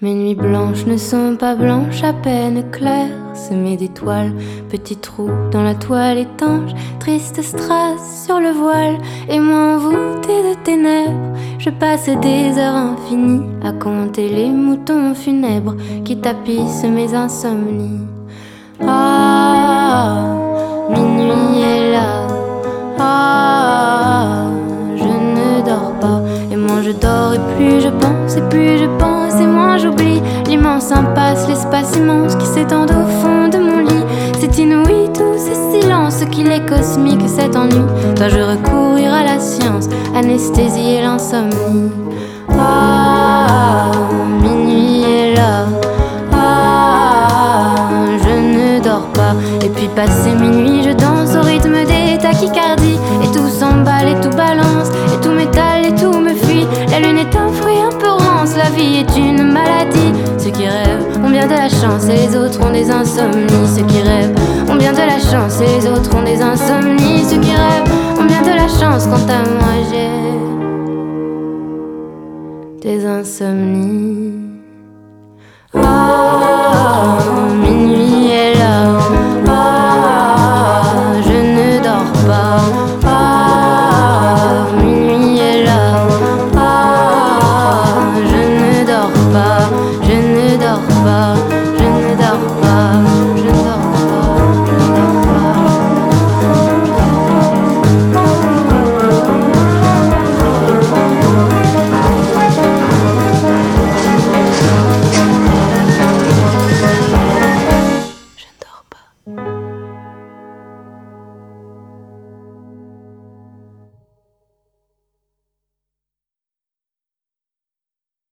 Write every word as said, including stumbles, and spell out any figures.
Mes nuits blanches ne sont pas blanches, à peine claires, semées d'étoiles, petits trous dans la toile étanche, triste strass sur le voile, et moi envoûtée de ténèbres, je passe des heures infinies à compter les moutons funèbres qui tapissent mes insomnies. Ah, minuit est là, ah, je ne dors pas, et moins je dors et plus je pense, et plus je pense et moins j'oublie l'immense impasse, l'espace immense qui s'étend au fond de mon lit. C'est inouï tous ces silences, qu'il est cosmique cet ennui. Dois-je recourir à la science, anesthésier l'insomnie? Ah, minuit est là, ah, je ne dors pas. Et puis passé minuit, je danse au rythme des tachycardies, et tout s'emballe et tout balance, et tout m'étale et tout me fuit. La lune est un fruit un peu rance, la vie est une maladie. Ceux qui rêvent ont bien de la chance et les autres ont des insomnies. Ceux qui rêvent ont bien de la chance et les autres ont des insomnies. Ceux qui rêvent ont bien de la chance, quant à moi j'ai des insomnies. Ah,